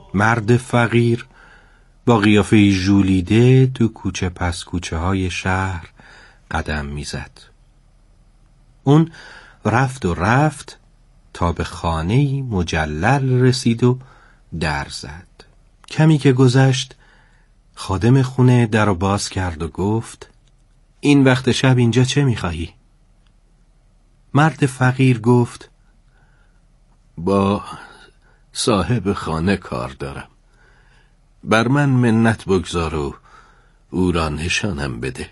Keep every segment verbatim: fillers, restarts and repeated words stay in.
مرد فقیر با قیافه ژولیده تو کوچه پس کوچه های شهر قدم میزد. اون رفت و رفت تا به خانه‌ای مجلل رسید و در زد. کمی که گذشت خادم خونه در رو باز کرد و گفت: این وقت شب اینجا چه میخواهی؟ مرد فقیر گفت: با صاحب خانه کار دارم، بر من منت بگذار و او را نشانم بده.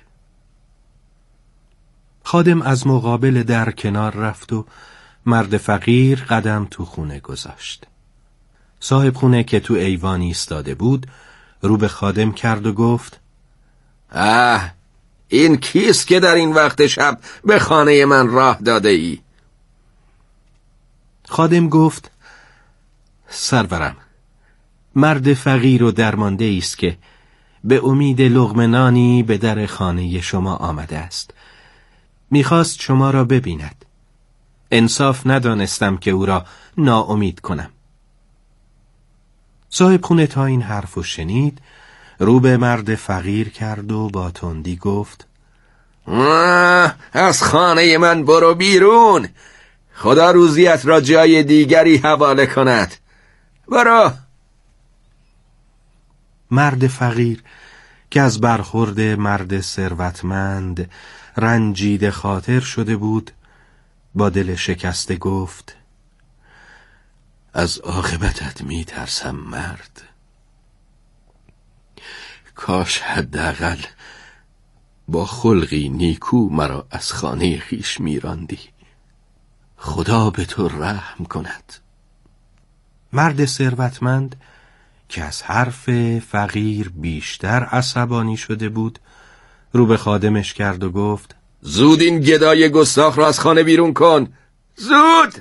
خادم از مقابل در کنار رفت و مرد فقیر قدم تو خونه گذاشت. صاحب خونه که تو ایوان ایستاده بود رو به خادم کرد و گفت: اه، این کیست که در این وقت شب به خانه من راه داده ای؟ خادم گفت: سرورم، مرد فقیر و درمانده است که به امید لقمه نانی به در خانه شما آمده است. میخواست شما را ببیند. انصاف ندانستم که او را ناامید کنم. صاحب خونه تا این حرفو شنید رو به مرد فقیر کرد و با تندی گفت: از خانه من برو بیرون، خدا روزیت را جای دیگری حواله کند. برو. مرد فقیر که از برخورد مرد ثروتمند رنجیده خاطر شده بود با دل شکسته گفت: از عاقبتت می ترسم مرد. کاش حداقل با خلقی نیکو مرا از خانه خویش می راندی. خدا به تو رحم کند. مرد ثروتمند که از حرف فقیر بیشتر عصبانی شده بود رو به خادمش کرد و گفت: زود این گدای گستاخ را از خانه بیرون کن، زود!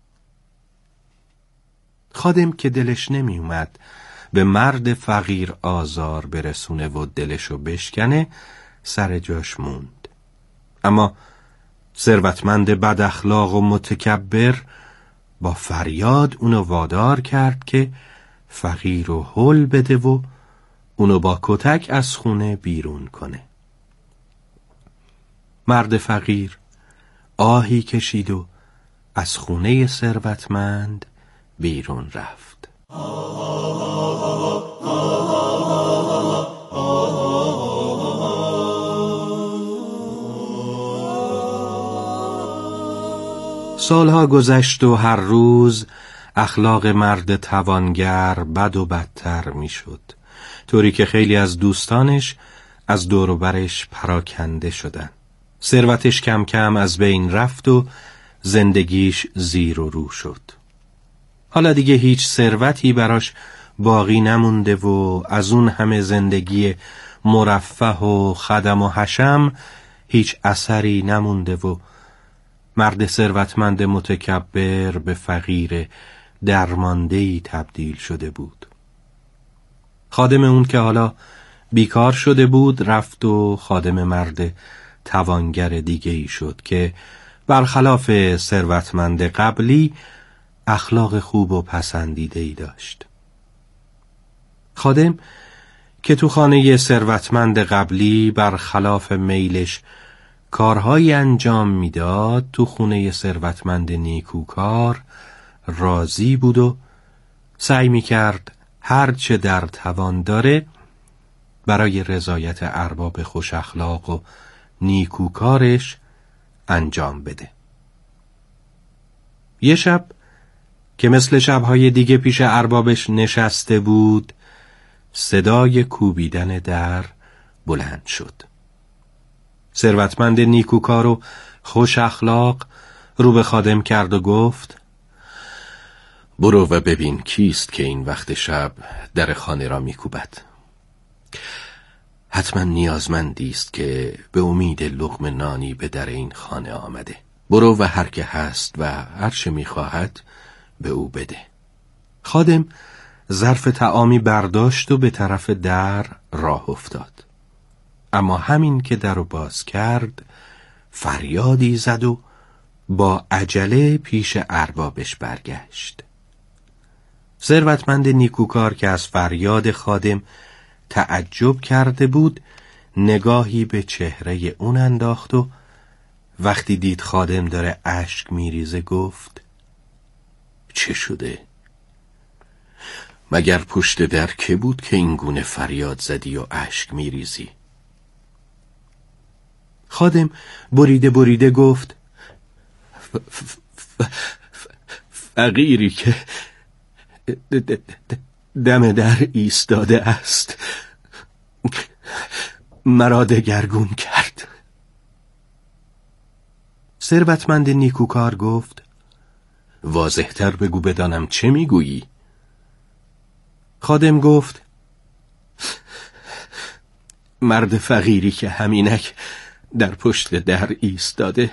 خادم که دلش نمی اومد به مرد فقیر آزار برسونه و دلشو بشکنه سر جاش موند. اما ثروتمند بد اخلاق و متکبر با فریاد اونو وادار کرد که فقیر رو هل بده و اونو با کتک از خونه بیرون کنه. مرد فقیر آهی کشید و از خونه ثروتمند بیرون رفت. سالها گذشت و هر روز اخلاق مرد توانگر بد و بدتر می شد، طوری که خیلی از دوستانش از دور و برش پراکنده شدن. ثروتش کم کم از بین رفت و زندگیش زیر و رو شد. حالا دیگه هیچ ثروتی براش باقی نمونده و از اون همه زندگی مرفه و خدم و حشم هیچ اثری نمونده و مرد ثروتمند متکبر به فقیر درمانده‌ای تبدیل شده بود. خادم اون که حالا بیکار شده بود رفت و خادم مرد توانگر دیگه ای شد که برخلاف ثروتمند قبلی اخلاق خوب و پسندیده ای داشت. خادم که تو خانه ثروتمند قبلی برخلاف میلش کارهایی انجام میداد، تو خونه ثروتمند نیکوکار راضی بود و سعی میکرد هر چه در توان داره برای رضایت ارباب خوش اخلاق و نیکوکارش انجام بده. یه شب که مثل شبهای دیگه پیش اربابش نشسته بود، صدای کوبیدن در بلند شد. ثروتمند نیکوکار و خوش اخلاق رو به خادم کرد و گفت: برو و ببین کیست که این وقت شب در خانه را میکوبد. حتما نیازمندی است که به امید لقمه نانی به در این خانه آمده. برو و هر که هست و هر چه میخواهد به او بده. خادم ظرف طعامی برداشت و به طرف در راه افتاد. اما همین که در رو باز کرد فریادی زد و با عجله پیش اربابش برگشت. ثروتمند نیکوکار که از فریاد خادم تعجب کرده بود نگاهی به چهره اون انداخت و وقتی دید خادم داره اشک میریزه گفت: چه شده؟ مگر پشت در که بود که این گونه فریاد زدی و اشک میریزی؟ خادم بریده بریده گفت: ف ف ف ف فقیری که دم در ایستاده است مرا دگرگون کرد. ثروتمند نیکوکار گفت: واضح‌تر بگو بدانم چه میگویی؟ خادم گفت: مرد فقیری که همینک در پشت در ایستاده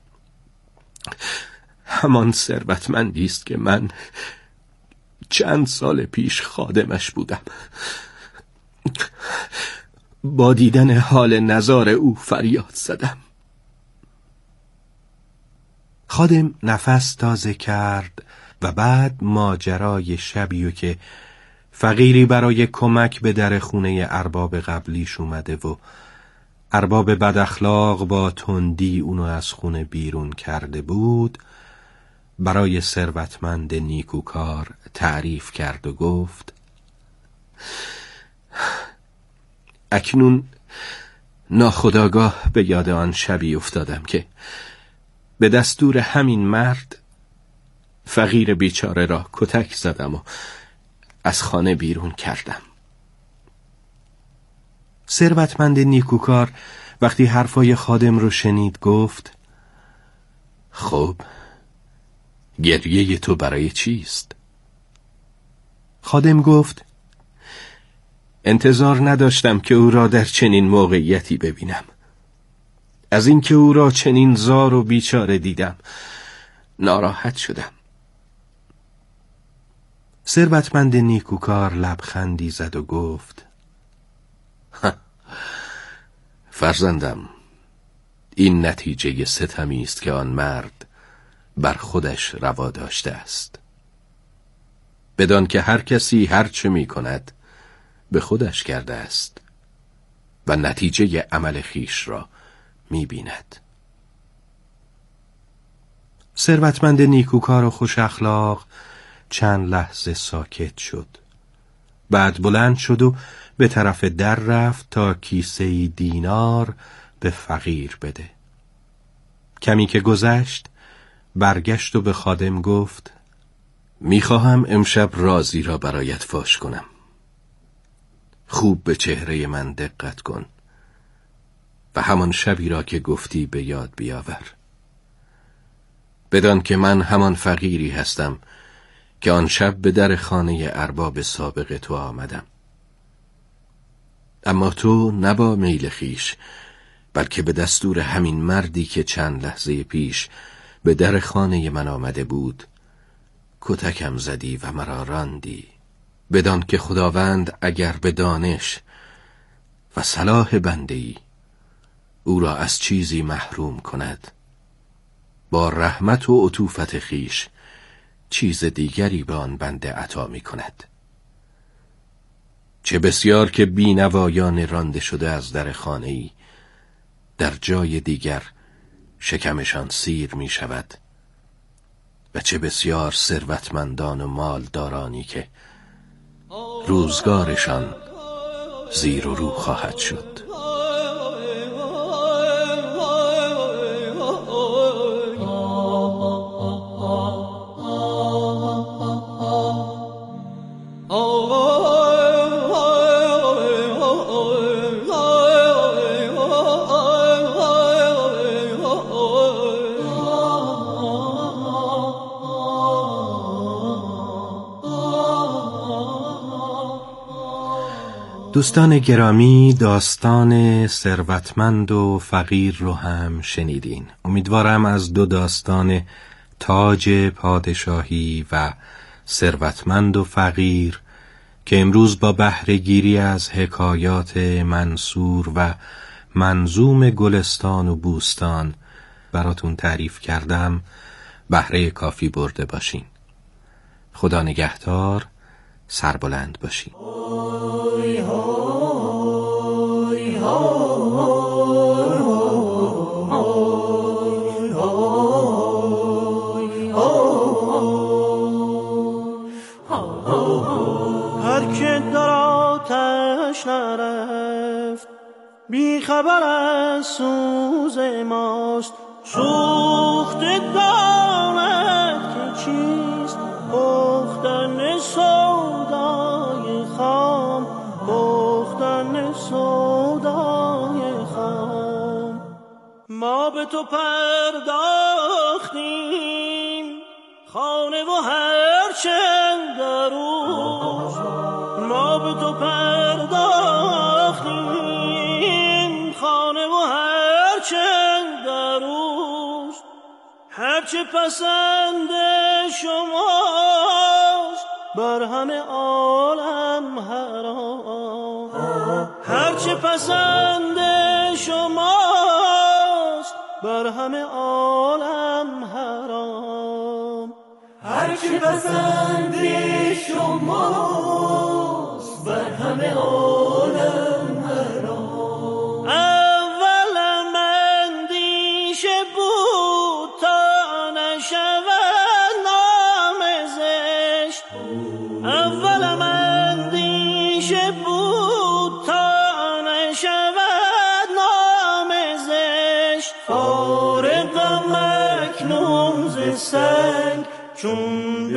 همان ثروتمندی است که من چند سال پیش خادمش بودم. با دیدن حال نزار او فریاد زدم. خادم نفس تازه کرد و بعد ماجرای شبیو که فقیری برای کمک به در خونه ارباب قبلیش اومده و ارباب بد اخلاق با تندی اونو از خونه بیرون کرده بود برای ثروتمند نیکوکار تعریف کرد و گفت: اکنون ناخودآگاه به یاد آن شبی افتادم که به دستور همین مرد فقیر بیچاره را کتک زدم و از خانه بیرون کردم. ثروتمند نیکوکار وقتی حرفای خادم رو شنید گفت: خب گریه تو برای چیست؟ خادم گفت: انتظار نداشتم که او را در چنین موقعیتی ببینم. از اینکه او را چنین زار و بیچاره دیدم ناراحت شدم. ثروتمند نیکوکار لبخندی زد و گفت: فرزندم، این نتیجه ستمی است که آن مرد بر خودش روا داشته است. بدان که هر کسی هر چه می کند به خودش کرده است و نتیجه عمل خیش را می بیند. ثروتمند نیکوکار و خوش اخلاق چند لحظه ساکت شد. بعد بلند شد و به طرف در رفت تا کیسه دینار به فقیر بده. کمی که گذشت برگشت و به خادم گفت: میخواهم امشب رازی را برایت فاش کنم. خوب به چهره من دقت کن و همان شبی را که گفتی به یاد بیاور. بدان که من همان فقیری هستم که آن شب به در خانه ارباب سابق تو آمدم. اما تو نه با میل خیش بلکه به دستور همین مردی که چند لحظه پیش به در خانه من آمده بود کتکم زدی و مرا راندی. بدان که خداوند اگر به دانش و صلاح بنده‌ای او را از چیزی محروم کند با رحمت و عطوفت خیش چیز دیگری به آن بنده عطا می کند. چه بسیار که بینوایان رانده شده از در خانه‌ای در جای دیگر شکمشان سیر می شود و چه بسیار ثروتمندان و مالدارانی که روزگارشان زیر و رو خواهد شد. دوستان گرامی، داستان ثروتمند و فقیر رو هم شنیدین. امیدوارم از دو داستان تاج پادشاهی و ثروتمند و فقیر که امروز با بهره گیری از حکایات منصور و منظوم گلستان و بوستان براتون تعریف کردم بهره کافی برده باشین. خدا نگهدار، سربلند باشی. هر که در آتش نرفت بی خبر از سوز ماست، سوخت داند که چیست پختن سودای خام، پختن سودای خام. ما به تو پرداختیم خانه و هر چند دروست، ما به تو پرداختیم خانه و هر چند دروست. هرچه پسند شماست بر همه عالم حرام، هرچه پسند شماست بر همه عالم حرام، هرچه پسند شماست بر همه عالم حرام. اولم اندیشه بود تا نشود نام زشت، اولم اندیشه بود تا نشود نام زشت. فارغم اکنون ز سنگ چون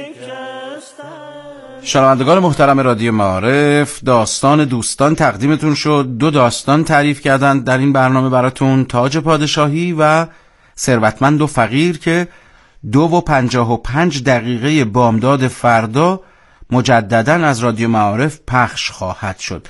بشکستن. شنوندگان محترم رادیو معارف، داستان دوستان تقدیمتون شد. دو داستان تعریف کردند در این برنامه براتون، تاج پادشاهی و ثروتمند و فقیر، که دو و پنجاه و پنج دقیقه بامداد فردا مجدداً از رادیو معارف پخش خواهد شد.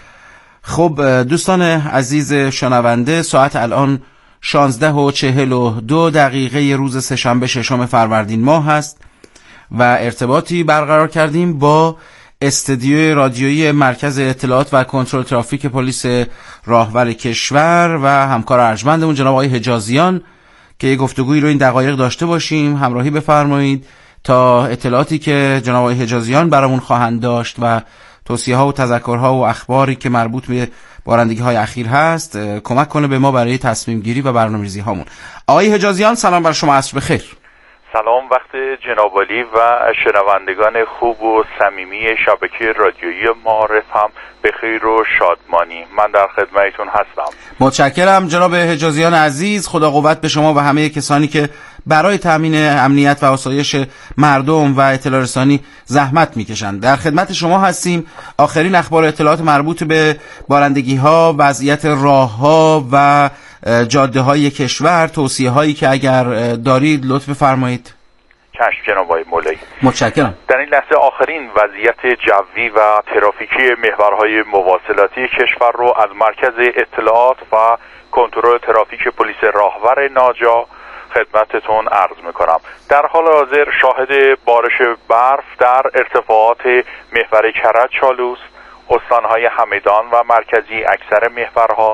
خب دوستان عزیز شنونده، ساعت الان شانزده و چهل و دو دقیقه روز سه‌شنبه ششم فروردین ماه هست و ارتباطی برقرار کردیم با استدیوی رادیویی مرکز اطلاعات و کنترل ترافیک پلیس راهور کشور و همکار ارجمندمون جناب آقای حجازیان که یه گفتگویی رو این دقایق داشته باشیم. همراهی بفرمایید تا اطلاعاتی که جناب آقای حجازیان برامون خواهند داشت و توصیه‌ها و تذکرها و اخباری که مربوط به بارندگی‌های اخیر هست کمک کنه به ما برای تصمیم گیری و برنامه‌ریزی هامون. آقای حجازیان سلام بر شما، عصر بخیر. سلام، وقت جناب عالی و شنوندگان خوب و صمیمی شبکه رادیویی معارف هم بخیر و شادمانی. من در خدمتتون هستم. متشکرم جناب حجازیان عزیز. خدا قوت به شما و همه کسانی که برای تامین امنیت و آسایش مردم و اطلاع رسانی زحمت میکشند. در خدمت شما هستیم. آخرین اخبار اطلاعات مربوط به بارندگی‌ها، وضعیت راه‌ها و جاده‌های کشور، توصیه‌هایی که اگر دارید لطف بفرمایید. چشم جناب آقای مولایی. متشکرم. در این لحظه آخرین وضعیت جوی و ترافیکی محورهای مواصلاتی کشور رو از مرکز اطلاعات و کنترل ترافیک پلیس راهور ناجا خدمتتون عرض میکنم. در حال حاضر شاهد بارش برف در ارتفاعات محور کرج چالوس، استانهای همدان و مرکزی اکثر محورها،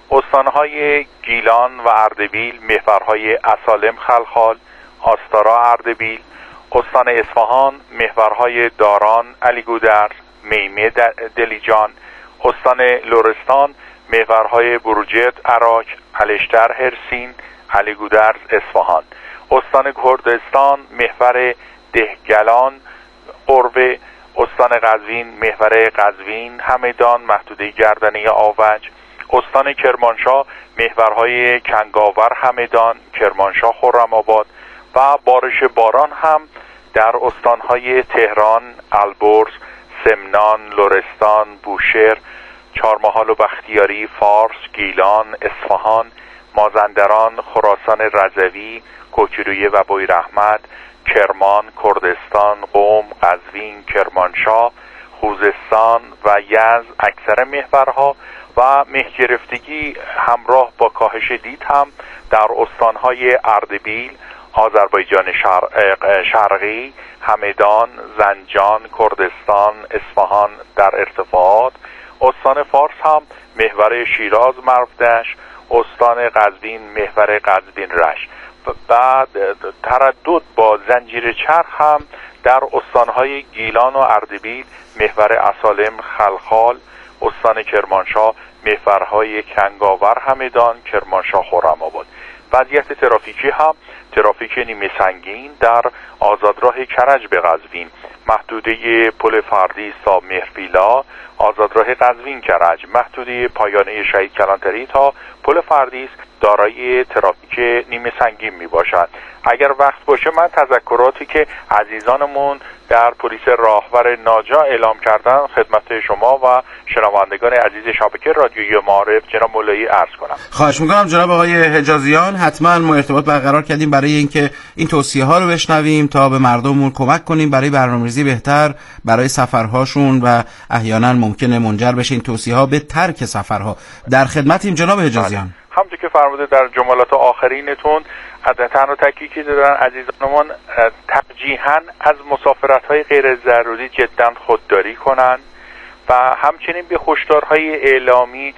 استانهای گیلان و اردبیل، محورهای اسالم خلخال، آستارا اردبیل، استان اصفهان، محورهای داران، علیگودرز، میمه دلیجان، استان لرستان، محورهای بروجرد عراق، الشتر هرسین، علیگودرز اصفهان، استان کردستان، محور دهگلان قربه، استان قزوین، محور قزوین همدان محدوده گردنه آوج، استان کرمانشاه، محورهای کنگاور همدان، کرمانشاه خرم‌آباد و بارش باران هم در استانهای تهران، البرز، سمنان، لرستان، بوشهر، چهارمحال و بختیاری، فارس، گیلان، اصفهان، مازندران، خراسان رضوی، کوکیلویه و بویراحمد، کرمان، کردستان، قم، قزوین، کرمانشاه، خوزستان و یزد اکثر محورها و مه‌گرفتگی همراه با کاهش دید هم در استانهای اردبیل، آذربایجان شرقی، همدان، زنجان، کردستان، اصفهان در ارتفاعات، استان فارس هم محور شیراز مرودشت، استان قزوین محور قزوین رشت. بعد تردد با زنجیر چرخ هم در استانهای گیلان و اردبیل محور اصالم خلخال، استان کرمانشاه محورهای کنگاور، همدان، کرمانشاه، خرم‌آباد. وضعیت ترافیکی هم ترافیک نیمه سنگین در آزادراه کرج به قزوین، محدوده پل فردیس تا مهرفیلا، آزادراه قزوین کرج، محدوده پایانه شهید کلانتری تا پل فردیس دارای ترافیک نیمه سنگین می باشد. اگر وقت باشه من تذکراتی که عزیزانمون در پلیس راهور ناجا اعلام کردن خدمت شما و شنوندگان عزیز شبکه رادیویی معارف جناب مولایی عرض کنم. خواهش میکنم جناب آقای حجازیان، حتما ما ارتباط برقرار کردیم برای اینکه این توصیه ها رو بشنویم تا به مردممون کمک کنیم برای برنامه‌ریزی بهتر برای سفرهاشون و احیانا ممکنه منجر بشه این توصیه ها به ترک سفرها. در خدمتیم جناب حجازیان. همونطور که فرموده در جملات آخرینتون تنها تحقیقی دارن عزیزانمون ترجیحاً از مسافرت‌های غیر ضروری جداً خودداری کنن و همچنین به هشدارهای اعلامی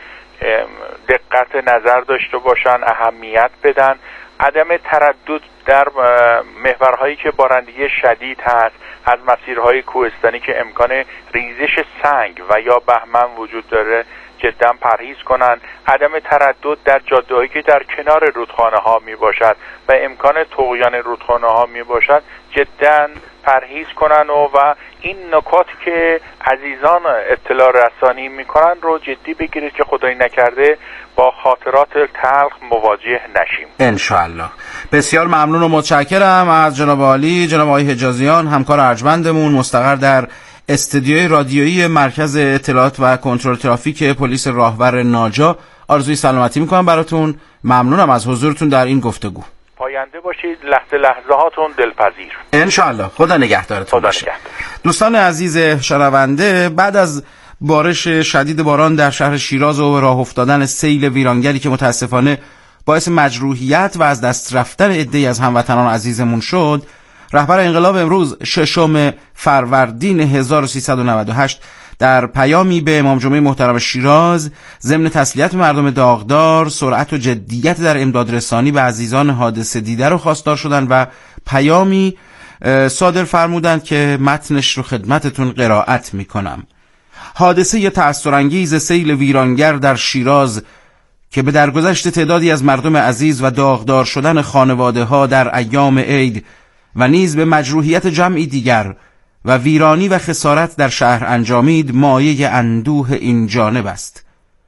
دقت نظر داشته باشن، اهمیت بدن، عدم تردد در محورهایی که بارندگی شدید هست، از مسیرهای کوهستانی که امکان ریزش سنگ و یا بهمن وجود داره جدا پرهیز کنند، عدم تردد در جاده‌هایی که در کنار رودخانه ها می باشد و امکان طغیان رودخانه ها می باشد جدا پرهیز کنند و, و این نکات که عزیزان اطلاع رسانی می کنند رو جدی بگیرید که خدایی نکرده با خاطرات تلخ مواجه نشیم ان شاء الله. بسیار ممنون و متشکرم از جناب عالی، جناب آقای حجازیان، همکار ارجمندمون مستقر در استودیوی رادیویی مرکز اطلاعات و کنترل ترافیک پلیس راهور ناجا. آرزوی سلامتی میکنم براتون. ممنونم از حضورتون در این گفتگو. پاینده باشید، لحظه لحظه هاتون دلپذیر ان شاء الله. خدا نگهدارتون باشه. دوستان عزیز شنونده، بعد از بارش شدید باران در شهر شیراز و راه افتادن سیل ویرانگری که متاسفانه باعث مجروحیت و از دست رفتن عده‌ای از هموطنان عزیزمون شد، رهبر انقلاب امروز ششم فروردین هزار و سیصد و نود و هشت در پیامی به امام جمعه محترم شیراز ضمن تسلیت مردم داغدار سرعت و جدیت در امداد رسانی به عزیزان حادثه دیده رو خواستار شدن و پیامی صادر فرمودند که متنش رو خدمتتون قرائت میکنم. حادثه تأثرانگیز سیل ویرانگر در شیراز که به درگذشت تعدادی از مردم عزیز و داغدار شدن خانواده ها در ایام عید و نیز به مجروحیت جمعی دیگر و ویرانی و خسارت در شهر انجامید مایه اندوه این جانب است.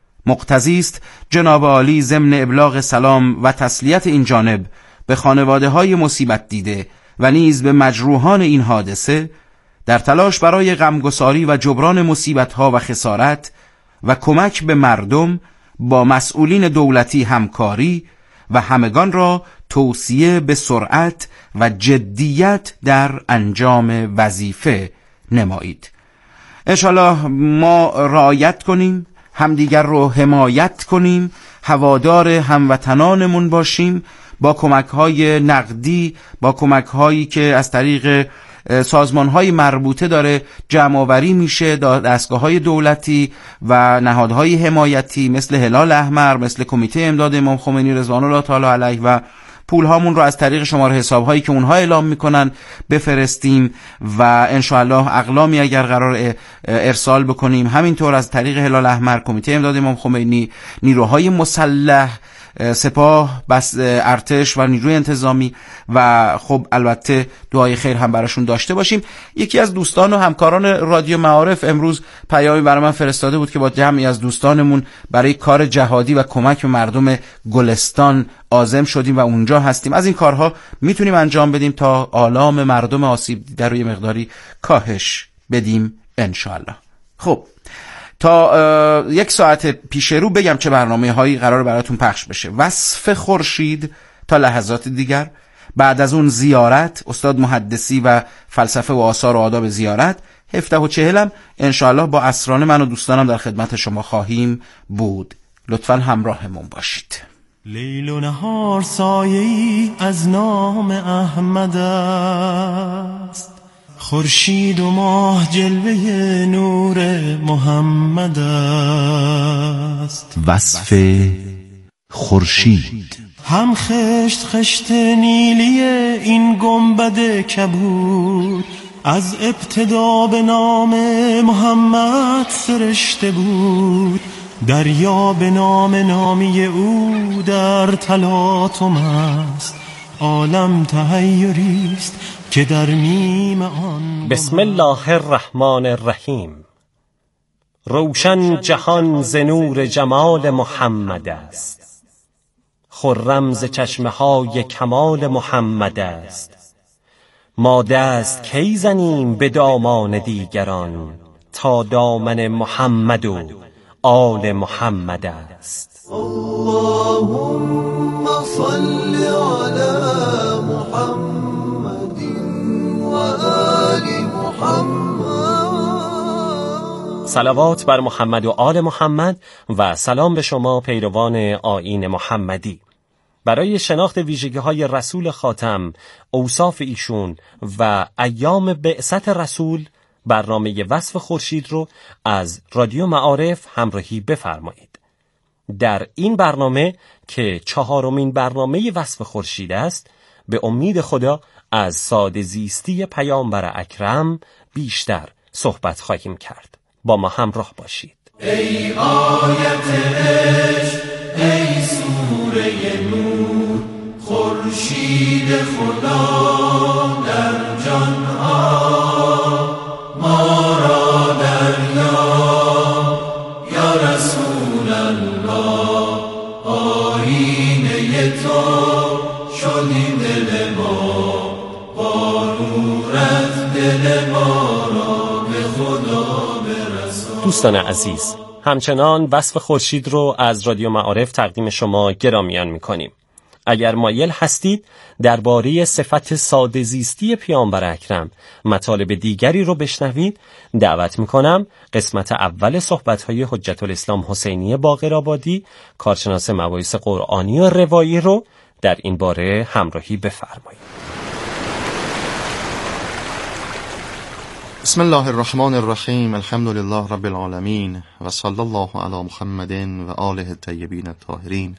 مقتضی است جناب عالی ضمن ابلاغ سلام و تسلیت این جانب به خانواده های مصیبت دیده و نیز به مجروحان این حادثه در تلاش برای غمگساری و جبران مصیبت ها و خسارت و کمک به مردم با مسئولین دولتی همکاری و همگان را توصیه به سرعت و جدیت در انجام وظیفه نمایید. انشالله ما رعایت کنیم، همدیگر رو حمایت کنیم، هوادار هموطنانمون باشیم، با کمک‌های نقدی، با کمک‌هایی که از طریق سازمان‌های مربوطه داره جمع‌آوری میشه، دستگاه‌های دولتی و نهادهای حمایتی مثل هلال احمر، مثل کمیته امداد امام خمینی رضوان الله تعالی علیه و پول هامون رو از طریق شماره حساب هایی که اونها اعلام میکنن بفرستیم و انشاءالله اقلامی اگر قرار ارسال بکنیم، همینطور از طریق هلال احمر، کمیته امداد امام خمینی، نیروهای مسلح، سپاه، بس ارتش و نیروی انتظامی و خب البته دعای خیر هم براشون داشته باشیم. یکی از دوستان و همکاران رادیو معارف امروز پیامی برای من فرستاده بود که با جمعی از دوستانمون برای کار جهادی و کمک به مردم گلستان عازم شدیم و اونجا هستیم. از این کارها میتونیم انجام بدیم تا آلام مردم آسیب دیده رو یه مقداری کاهش بدیم انشاءالله. خب تا یک ساعت پیش رو بگم چه برنامه هایی قرار براتون پخش بشه. وصف خورشید تا لحظات دیگر، بعد از اون زیارت، استاد محدثی و فلسفه و آثار و آداب زیارت، هفته و چهلم انشاءالله با اسران من و دوستانم در خدمت شما خواهیم بود. لطفاً همراهمون باشید. لیل و نهار سایه‌ای از نام احمد است، خورشید و ماه جلوه نور محمد است. وصف خورشید. هم خشت خشت نیلی این گنبد کبود، از ابتدا به نام محمد سرشته بود، دریا به نام نامی او در تلاطم است. عالم تحیریست که در میم آن. بسم الله الرحمن الرحیم. روشن جهان ز نور جمال محمد است، خرم ز چشمه های کمال محمد است. ما دست کی زنیم به دامان دیگران، تا دامن محمد و آل محمد است. اللهم صل علی محمد و آل محمد. صلوات بر محمد و آل محمد و سلام به شما پیروان آیین محمدی. برای شناخت ویژگی‌های رسول خاتم، اوصاف ایشون و ایام بعثت رسول، برنامه وصف خورشید رو از رادیو معارف همراهی بفرمایید. در این برنامه که چهارمین برنامه وصف خورشید است، به امید خدا از ساده زیستی پیامبر اکرم بیشتر صحبت خواهیم کرد. با ما همراه باشید. ای آیت عشق، ای سوره نور، خورشید خدا در جان ها، ما را دریا یا رسول الله، آیینه تو شدیم دل ما، با نورت دل ما را به خدا برسان. دوستان عزیز، همچنان وصف خورشید رو از رادیو معارف تقدیم شما گرامیان می‌کنیم. اگر مایل هستید درباره صفت ساده زیستی پیامبر اکرم مطالب دیگری رو بشنوید، دعوت می‌کنم قسمت اول صحبت‌های حجت الاسلام حسینی باقرآبادی، کارشناس مباحث قرآنی و روایی رو در این باره همراهی بفرمایید. بسم الله الرحمن الرحیم. الحمد لله رب العالمین و صلی الله علی محمد و آله الطیبین الطاهرین.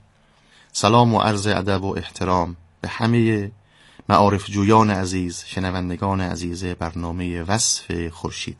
سلام و عرض ادب و احترام به همه معارف جویان عزیز، شنوندگان عزیز برنامه وصف خورشید.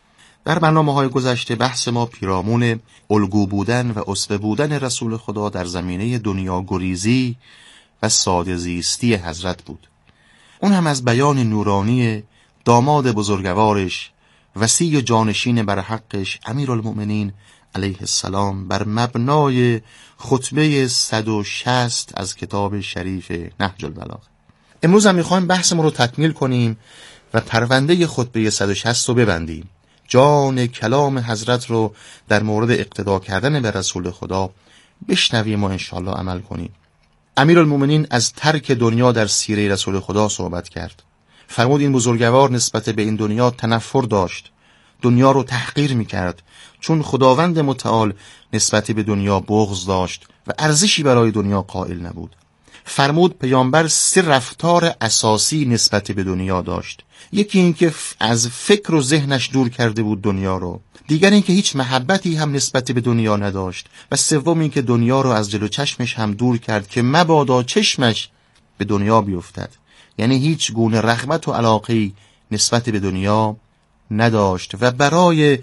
در برنامه‌های گذشته بحث ما پیرامون الگو بودن و اسوه بودن رسول خدا در زمینه دنیا گریزی و ساده زیستی حضرت بود. اون هم از بیان نورانی داماد بزرگوارش، وصی جانشین بر حقش، امیرالمؤمنین علیه السلام، بر مبنای خطبه صد و شصت از کتاب شریف نهج البلاغه. امروز هم میخوایم بحثمون رو تکمیل کنیم و پرونده خطبه صد و شصت رو ببندیم. جان کلام حضرت رو در مورد اقتدا کردن به رسول خدا بشنویم و انشاءالله عمل کنیم. امیرالمؤمنین از ترک دنیا در سیره رسول خدا صحبت کرد. فرمود این بزرگوار نسبت به این دنیا تنفر داشت، دنیا رو تحقیر میکرد، چون خداوند متعال نسبت به دنیا بغض داشت و ارزشی برای دنیا قائل نبود. فرمود پیامبر سه رفتار اساسی نسبت به دنیا داشت. یکی این که از فکر و ذهنش دور کرده بود دنیا رو، دیگر این که هیچ محبتی هم نسبت به دنیا نداشت، و سوم این که دنیا رو از جلو چشمش هم دور کرد که مبادا چشمش به دنیا بیفتد. یعنی هیچ گونه رغبت و علاقه‌ای نسبت به دنیا نداشت و برای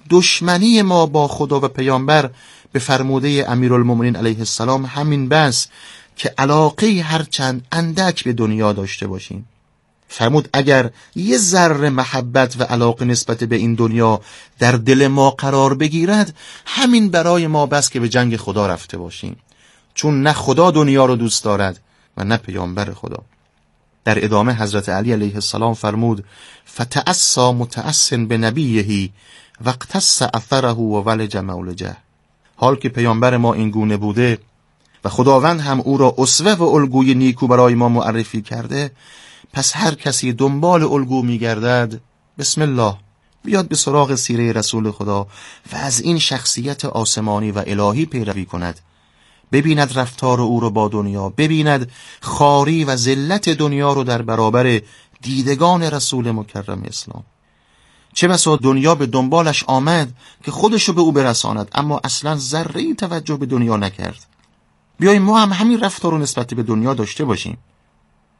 دشمنی ما با خدا و پیامبر به فرموده امیرالمؤمنین علیه السلام همین بس که علاقه هرچند اندک به دنیا داشته باشیم. فرمود اگر یه ذره محبت و علاقه نسبت به این دنیا در دل ما قرار بگیرد، همین برای ما بس که به جنگ خدا رفته باشیم، چون نه خدا دنیا رو دوست دارد و نه پیامبر خدا. در ادامه حضرت علی علیه السلام فرمود فتأسا متأسن به نبیهی واقتص اثره و ولج مولجه. حال که پیامبر ما این گونه بوده و خداوند هم او را اسوه و الگوی نیکو برای ما معرفی کرده، پس هر کسی دنبال الگو میگردد بسم الله بیاد به سراغ سیره رسول خدا و از این شخصیت آسمانی و الهی پیروی کند، ببیند رفتار او رو با دنیا، ببیند خاری و ذلت دنیا رو در برابر دیدگان رسول مکرم اسلام. چه بسا دنیا به دنبالش آمد که خودشو به او برساند، اما اصلا ذره‌ای توجه به دنیا نکرد. بیاییم ما هم همین رفتار رو نسبت به دنیا داشته باشیم.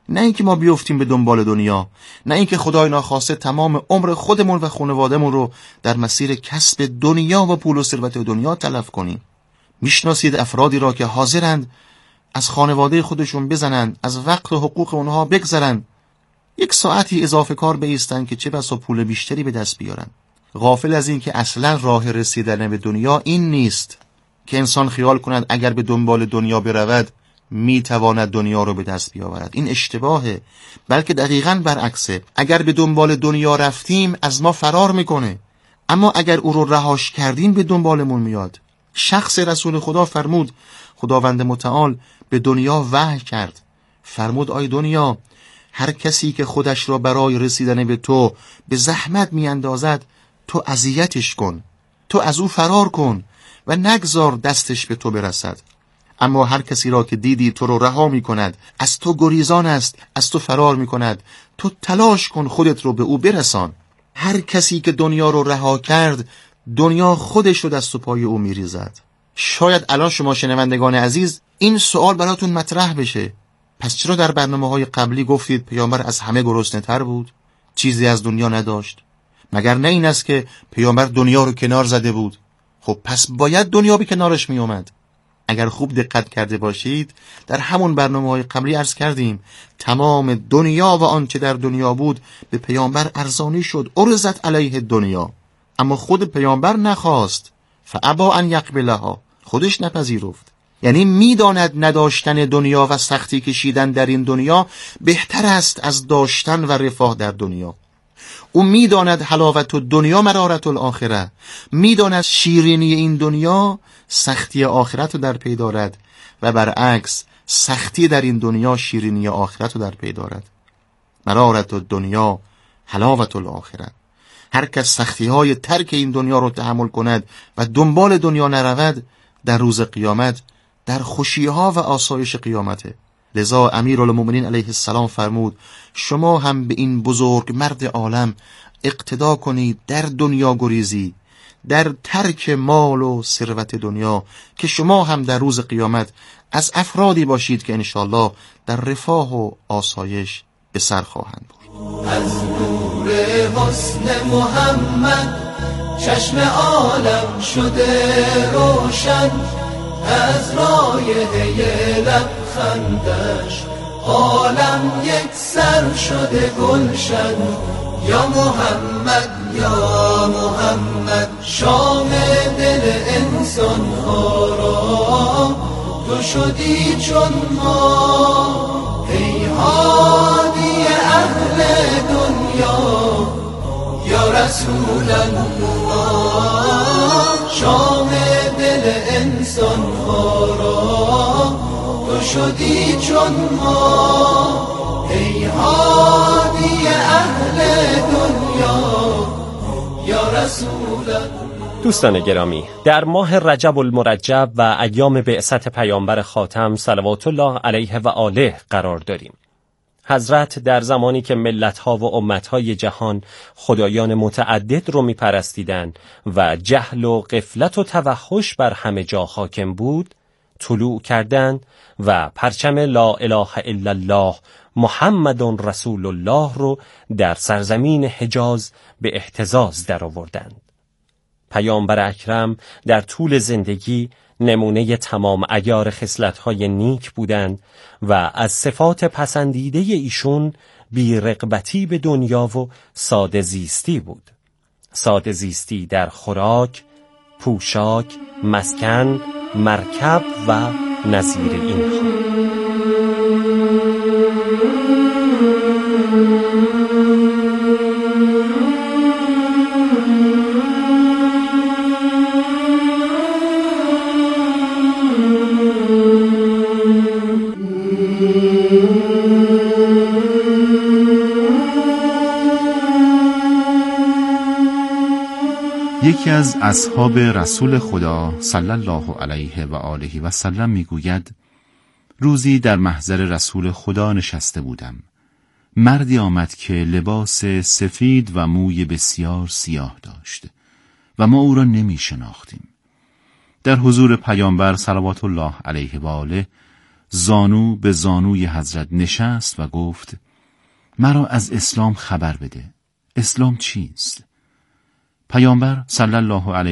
نه اینکه ما بیفتیم به دنبال دنیا، نه اینکه خدای ناخواسته تمام عمر خودمون و خانواده‌مون رو در مسیر کسب دنیا و پول و ثروت دنیا تلف کنیم. میشناسید افرادی را که حاضرند از خانواده خودشون بزنند، از وقت و حقوق اونها بگذرند، یک ساعتی اضافه کار بایستند که چه بسا پول بیشتری به دست بیارن، غافل از این که اصلا راه رسیدن به دنیا این نیست که انسان خیال کند اگر به دنبال دنیا برود میتواند دنیا رو به دست بیاورد. این اشتباهه، بلکه دقیقاً برعکسه. اگر به دنبال دنیا رفتیم از ما فرار میکنه، اما اگر او رو رهاش کردیم به دنبالمون میاد. شخص رسول خدا فرمود، خداوند متعال به دنیا وحی کرد، فرمود آی دنیا، هر کسی که خودش را برای رسیدن به تو به زحمت میاندازد تو اذیتش کن، تو از او فرار کن و نگذار دستش به تو برسد. اما هر کسی را که دیدی تو رو رها می کند، از تو گریزان است، از تو فرار می کند، تو تلاش کن خودت رو به او برسان. هر کسی که دنیا رو رها کرد، دنیا خودش رو دست و پای او می ریزد. شاید الان شما شنوندگان عزیز این سوال براتون مطرح بشه، پس چرا در برنامه های قبلی گفتید پیامبر از همه گرسنه تر بود، چیزی از دنیا نداشت؟ مگر نه این است که پیامبر دنیا رو کنار زده بود؟ خب پس باید دنیا به کنارش می اومد. اگر خوب دقت کرده باشید در همون برنامه های قبلی عرض کردیم تمام دنیا و آنچه در دنیا بود به پیامبر ارزانی شد، عرضت علیه دنیا، اما خود پیامبر نخواست، فابا ان یقبلها، خودش نپذیرفت. یعنی میداند نداشتن دنیا و سختی کشیدن در این دنیا بهتر است از داشتن و رفاه در دنیا. او میداند حلاوت دنیا مرارت الاخره، میداند شیرینی این دنیا سختی آخرت رو در پی دارد و برعکس سختی در این دنیا شیرینی آخرت رو در پی دارد. مرارت دنیا حلاوت الاخره. هر کس سختی های ترک این دنیا رو تحمل کند و دنبال دنیا نرود، در روز قیامت در خوشی ها و آسایش قیامته. لذا امیرالمومنین علیه السلام فرمود شما هم به این بزرگ مرد عالم اقتدا کنید، در دنیا گریزی، در ترک مال و ثروت دنیا، که شما هم در روز قیامت از افرادی باشید که انشاءالله در رفاه و آسایش به سر خواهند برد. از نور حسن محمد چشم عالم شده روشن، از رایحه لبخندش عالم یک سر شده گلشن. یا محمد یا محمد شام دل انسان ها را تو شدی چون ما، ای هادی اهل دنیا یا رسول الله. شام دل انسان ها را تو شدی چون ما، ای هادی اهل دنیا یا رسول الله. دوستان گرامی، در ماه رجب المرجب و ایام بعثت پیامبر خاتم صلوات الله علیه و آله قرار داریم. حضرت در زمانی که ملت‌ها و امت‌های جهان خدایان متعدد رو می‌پرستیدند و جهل و غفلت و توحش بر همه جا حاکم بود، طلوع کردند و پرچم لا اله الا الله محمد رسول الله رو در سرزمین حجاز به اهتزاز درآوردند. پیامبر اکرم در طول زندگی نمونه تمام عیار خصلت‌های نیک بودند و از صفات پسندیده ایشون بی‌رغبتی به دنیا و ساده زیستی بود. ساده زیستی در خوراک، پوشاک، مسکن، مرکب و نظیر اینها. یکی از اصحاب رسول خدا صلی الله علیه و آله و سلم میگوید روزی در محضر رسول خدا نشسته بودم. مردی آمد که لباس سفید و موی بسیار سیاه داشت و ما او را نمی شناختیم. در حضور پیامبر صلوات الله علیه و آله زانو به زانوی حضرت نشست و گفت مرا از اسلام خبر بده. اسلام چیست؟ پیامبر صلی الله علیه